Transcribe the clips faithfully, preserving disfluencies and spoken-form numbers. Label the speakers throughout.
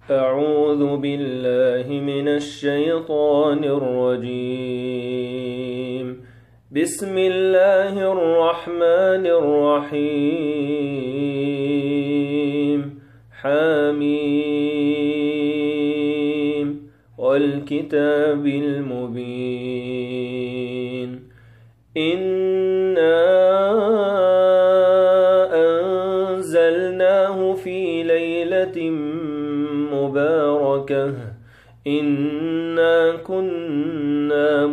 Speaker 1: أعوذ بالله من الشيطان الرجيم. بسم الله الرحمن الرحيم. حميم والكتاب المبين. إنا أنزلناه في ليلة مباركة إنا كنا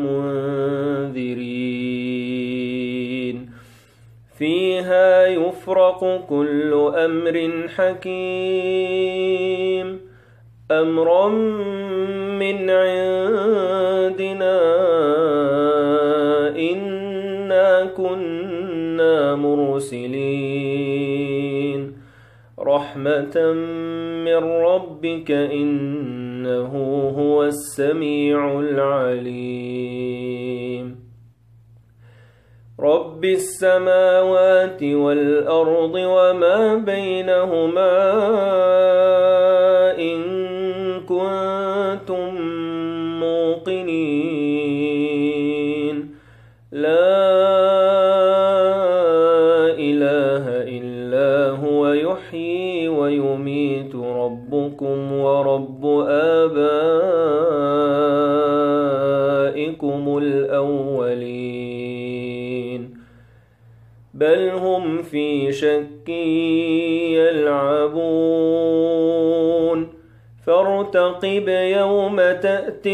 Speaker 1: منذرين فيها يفرق كل أمر حكيم أمرا من عندنا إنا كنا مرسلين رحمة من ربك إنه هو السميع العليم. رب السماوات والأرض وما بينهما إن كنتم موقنين لا إله إلا هو يحيي ويميت ربكم ورب آبائكم الأولين بل هم في شك يلعبون فارتقب يوم تأتي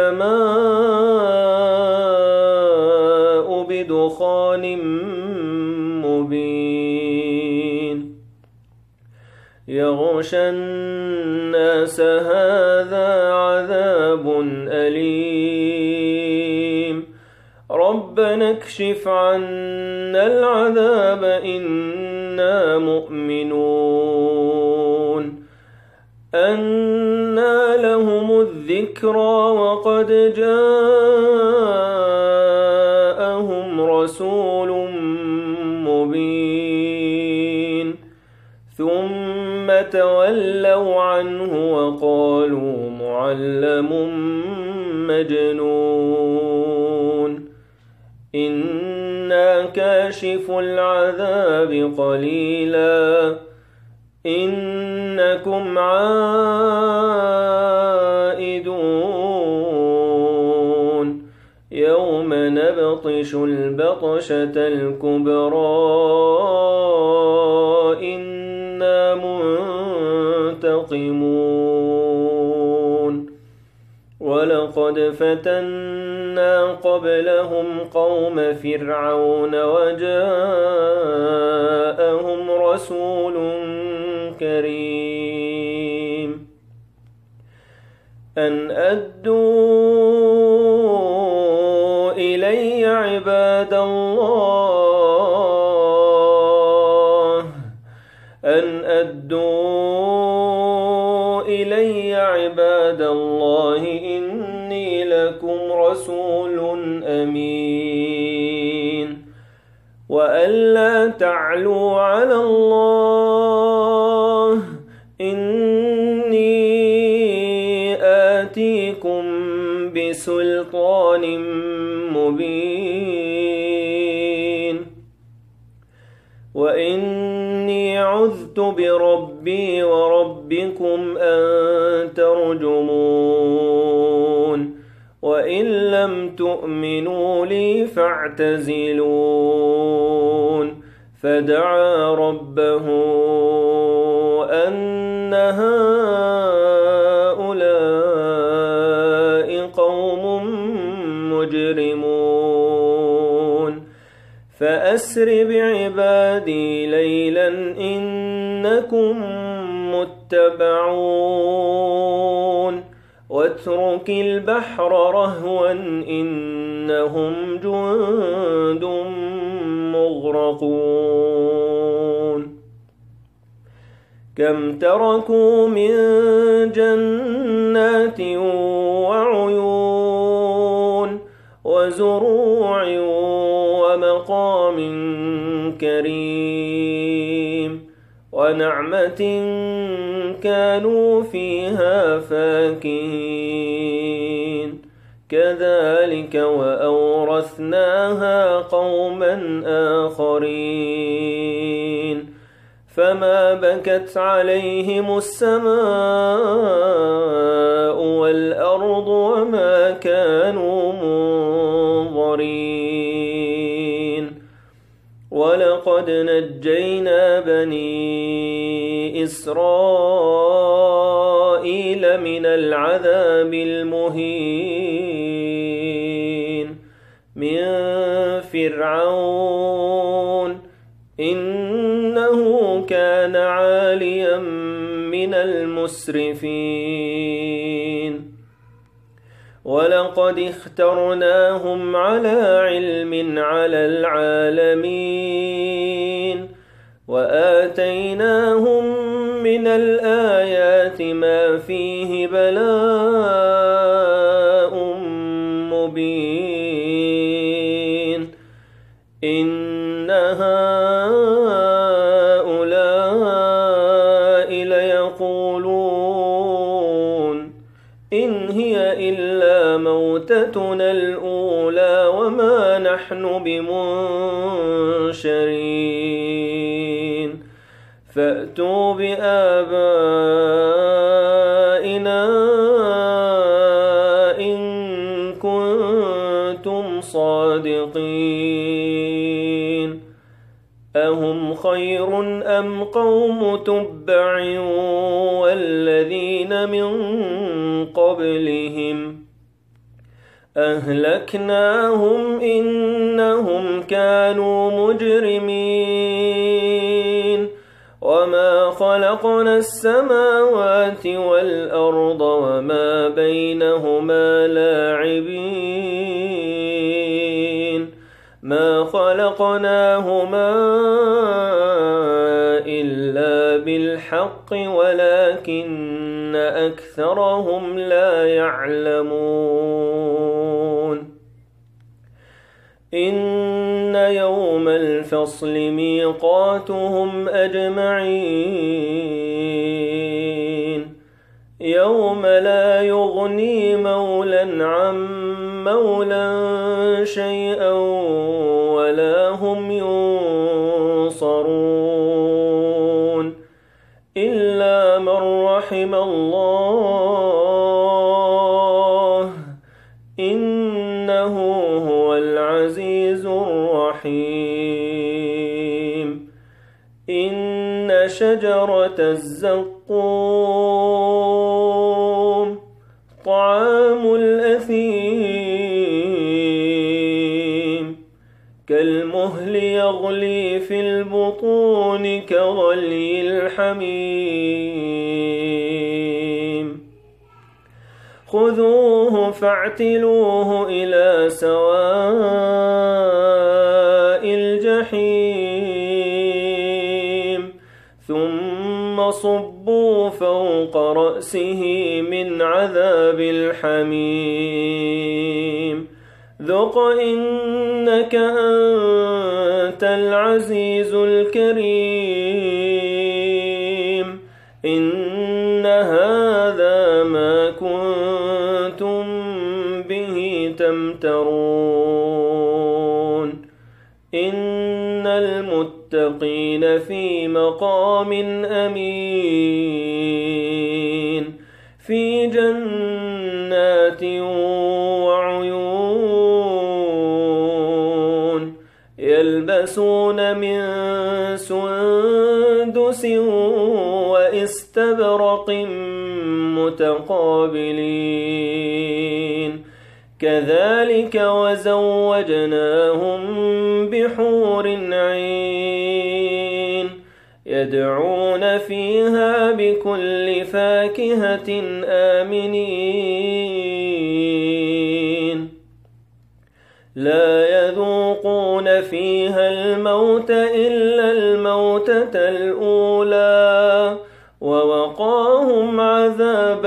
Speaker 1: السماء بدخان مبين يغشى الناس هذا عذاب أليم ربنا اكشف عنا العذاب إنا مؤمنون أنى لهم الذكرى وقد جاءهم رسول مبين ثم تولوا عنه وقالوا معلم مجنون إنا كاشف العذاب قليلا إنكم عائدون يوم نبطش البطشة الكبرى إنا منتقمون ولقد فتنا قبلهم قوم فرعون وجاءهم رسول كريم أن أدوا إلي عباد الله أن أدوا إلي عباد الله إني لكم رسول أمين وألا تعلوا على الله إني آتيكم بسلطان مبين وإني عذت بربي وربكم أن ترجمون وإن لم تؤمنوا لي فاعتزلون فدعا ربه أن هؤلاء قوم مجرمون فأسر بعبادي ليلا إنكم متبعون واترك البحر رهوا إنهم جند مغرقون كم تركوا من جنات وعيون وزروع ومقام كريم ونعمة كانوا فيها فاكهين كذلك وأورثناها قوما آخرين فما بكت عليهم السماء والأرض وما كانوا منظرين ولقد نجينا بني إسرائيل من العذاب المهين من فرعون إنه كان عاليا من المسرفين ولقد اخترناهم على علم على العالمين وآتيناهم من الآيات ما فيه بلاء مبين إن هؤلاء ليقولون إن هي إلا موتتنا الأولى وما نحن بمنشرين فأتوا بآبائنا إن كنتم صادقين أهم خير أم قوم تبع والذين من قبلهم أهلكناهم إنهم كانوا مجرمين وما خلقنا السماوات والأرض وما بينهما لاعبين ما خلقناهما إلا بالحق ولكن أكثرهم لا يعلمون إن يوم الفصل ميقاتهم أجمعين يوم لا يغني مولى عن مولى شيئا ولا هم ينصرون إلا من رحم الله إنه هو العزيز الرحيم إن شجرة الزقوم طعام الأثيم كالمهل يغلي في البطون كغلي الحميم خذوه فاعتلوه إلى سواء الجحيم ثم صبوا فوق رأسه من عذاب الحميم ذق إنك أنت العزيز الكريم إن هذا ما كنتم به تمترون إن المتقين في مقام أمين في جنات وعيون يلبسون من سندس واستبرق متقابلين كذلك وزوجناهم بحور عين يدعون فيها بكل فاكهة آمنين لا يذوقون فيها الموت إلا الموتة الأولى ووقاهم عذاب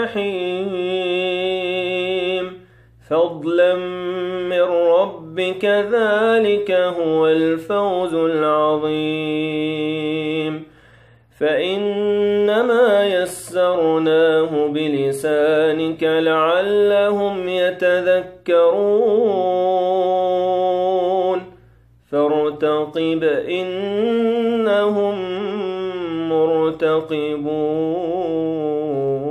Speaker 1: الجحيم فضلا من ربك ذلك هو الفوز العظيم فإنما يسرناه بلسانك لعلهم يتذكرون فارتقب إنهم مرتقبون